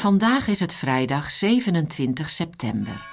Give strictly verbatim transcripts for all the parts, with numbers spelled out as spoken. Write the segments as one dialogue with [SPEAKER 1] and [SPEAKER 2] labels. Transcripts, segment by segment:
[SPEAKER 1] Vandaag is het vrijdag zevenentwintig september.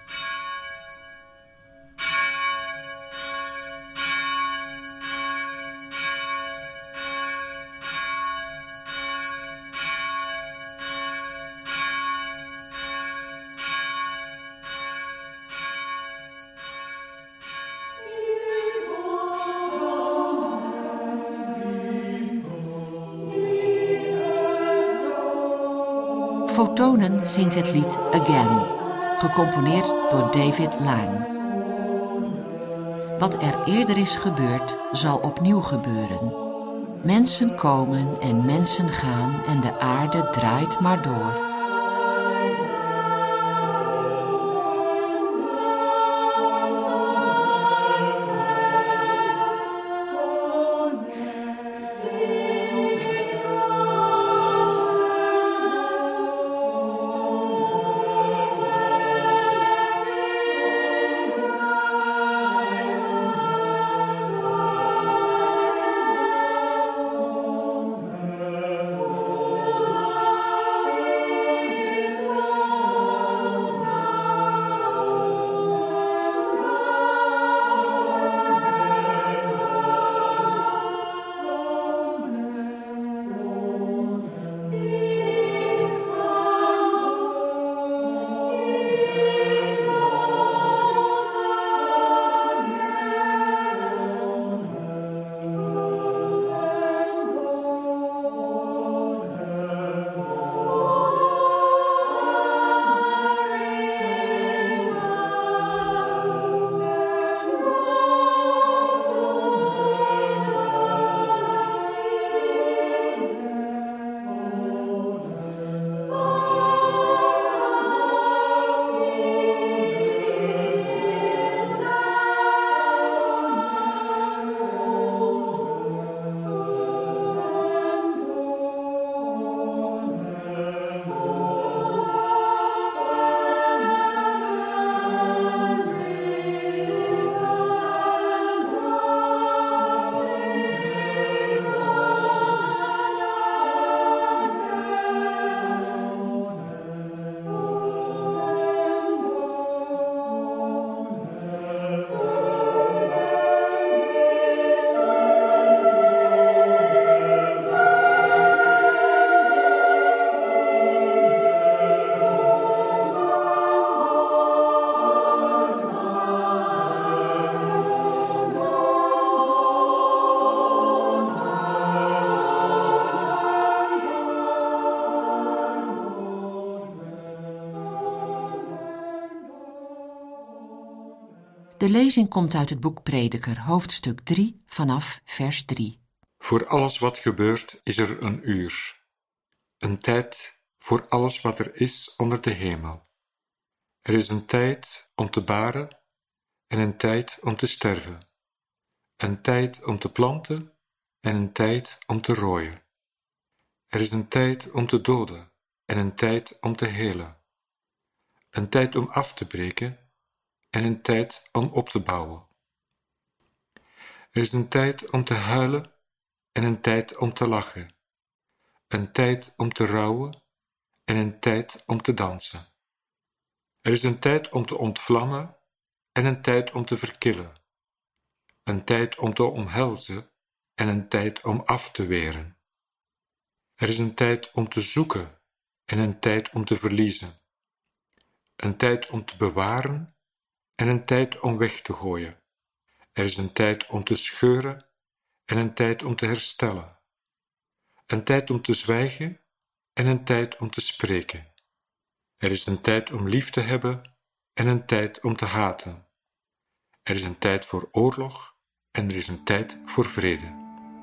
[SPEAKER 1] Photonen zingt het lied Again, gecomponeerd door David Lang. Wat er eerder is gebeurd, zal opnieuw gebeuren. Mensen komen en mensen gaan en de aarde draait maar door. De lezing komt uit het boek Prediker, hoofdstuk drie, vanaf vers drie.
[SPEAKER 2] Voor alles wat gebeurt is er een uur. Een tijd voor alles wat er is onder de hemel. Er is een tijd om te baren en een tijd om te sterven. Een tijd om te planten en een tijd om te rooien. Er is een tijd om te doden en een tijd om te helen. Een tijd om af te breken en een tijd om op te bouwen. Er is een tijd om te huilen en een tijd om te lachen. Een tijd om te rouwen en een tijd om te dansen. Er is een tijd om te ontvlammen en een tijd om te verkillen. Een tijd om te omhelzen en een tijd om af te weren. Er is een tijd om te zoeken en een tijd om te verliezen. Een tijd om te bewaren en een tijd om weg te gooien. Er is een tijd om te scheuren en een tijd om te herstellen. Een tijd om te zwijgen en een tijd om te spreken. Er is een tijd om lief te hebben en een tijd om te haten. Er is een tijd voor oorlog en er is een tijd voor vrede.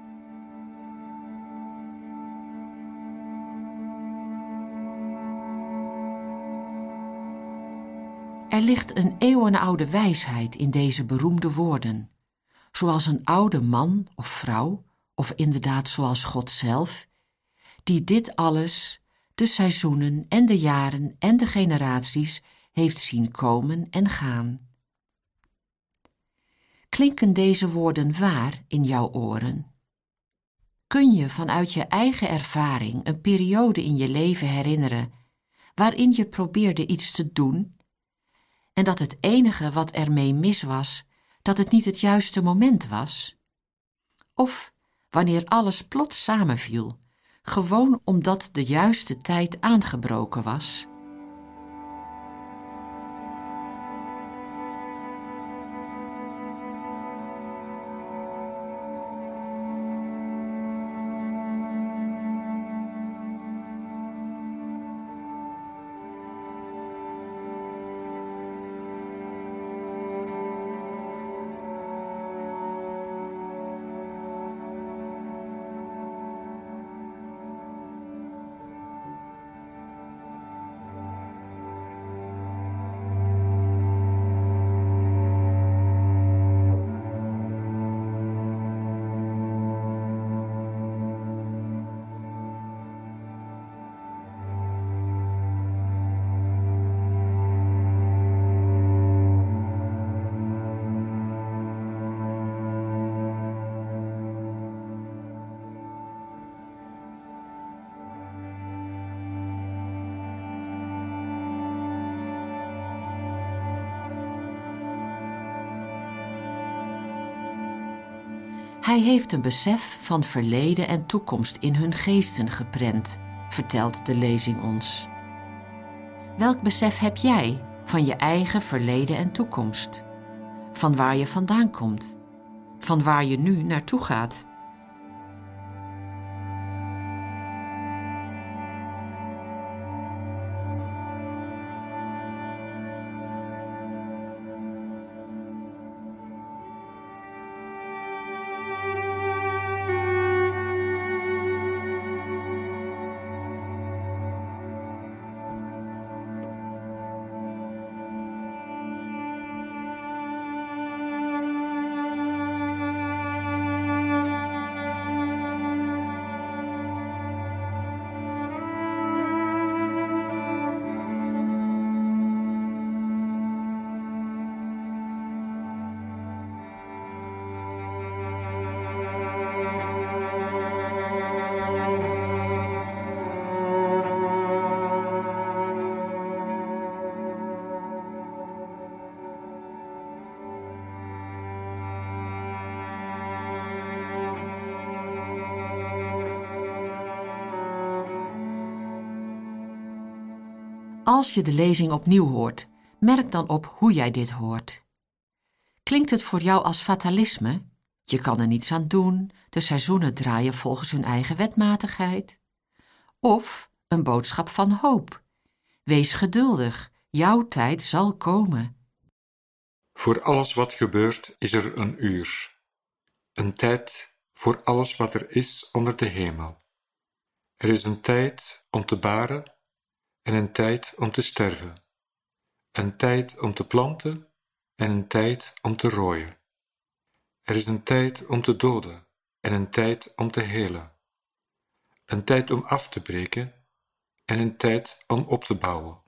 [SPEAKER 1] Er ligt een eeuwenoude wijsheid in deze beroemde woorden. Zoals een oude man of vrouw, of inderdaad zoals God zelf, die dit alles, de seizoenen en de jaren en de generaties, heeft zien komen en gaan. Klinken deze woorden waar in jouw oren? Kun je vanuit je eigen ervaring een periode in je leven herinneren waarin je probeerde iets te doen en dat het enige wat ermee mis was, dat het niet het juiste moment was? Of wanneer alles plots samenviel, gewoon omdat de juiste tijd aangebroken was? Hij heeft een besef van verleden en toekomst in hun geesten geprent, vertelt de lezing ons. Welk besef heb jij van je eigen verleden en toekomst? Van waar je vandaan komt? Van waar je nu naartoe gaat? Als je de lezing opnieuw hoort, merk dan op hoe jij dit hoort. Klinkt het voor jou als fatalisme? Je kan er niets aan doen, de seizoenen draaien volgens hun eigen wetmatigheid. Of een boodschap van hoop. Wees geduldig, jouw tijd zal komen.
[SPEAKER 2] Voor alles wat gebeurt is er een uur. Een tijd voor alles wat er is onder de hemel. Er is een tijd om te baren en een tijd om te sterven. Een tijd om te planten en een tijd om te rooien. Er is een tijd om te doden en een tijd om te helen. Een tijd om af te breken en een tijd om op te bouwen.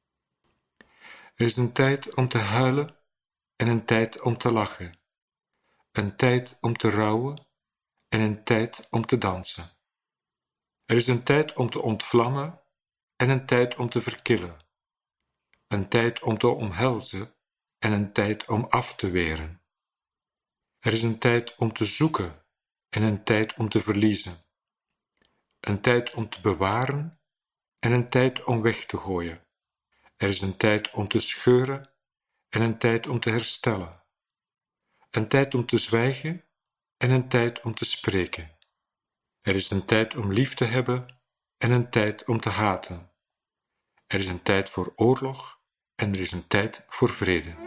[SPEAKER 2] Er is een tijd om te huilen en een tijd om te lachen. Een tijd om te rouwen en een tijd om te dansen. Er is een tijd om te ontvlammen en een tijd om te verkillen. Een tijd om te omhelzen en een tijd om af te weren. Er is een tijd om te zoeken en een tijd om te verliezen. Een tijd om te bewaren en een tijd om weg te gooien. Er is een tijd om te scheuren en een tijd om te herstellen. Een tijd om te zwijgen en een tijd om te spreken. Er is een tijd om lief te hebben en een tijd om te haten. Er is een tijd voor oorlog en er is een tijd voor vrede.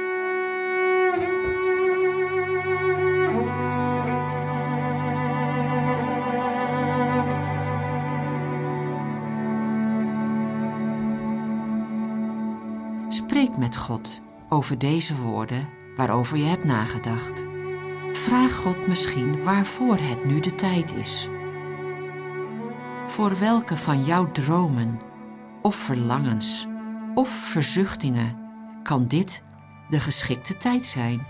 [SPEAKER 1] Spreek met God over deze woorden waarover je hebt nagedacht. Vraag God misschien waarvoor het nu de tijd is. Voor welke van jouw dromen of verlangens of verzuchtingen kan dit de geschikte tijd zijn?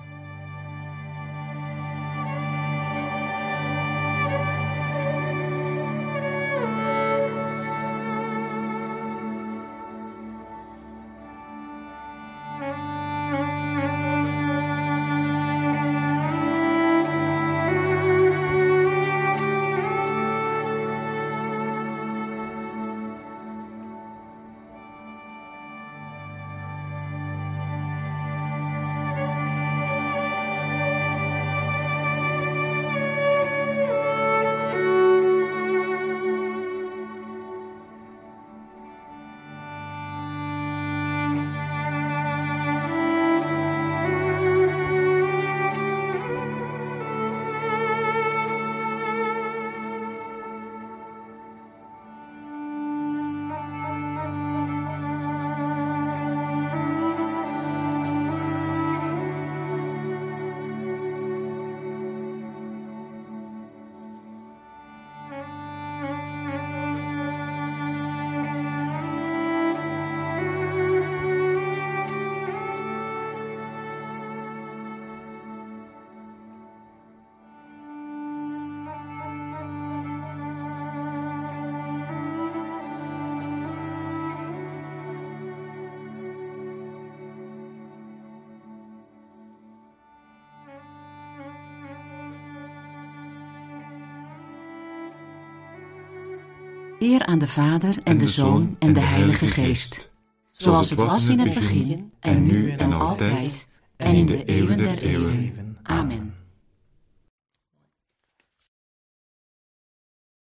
[SPEAKER 1] Eer aan de Vader en de Zoon en de Heilige Geest. Zoals het was in het begin, en nu en altijd, en in de eeuwen der eeuwen. Amen.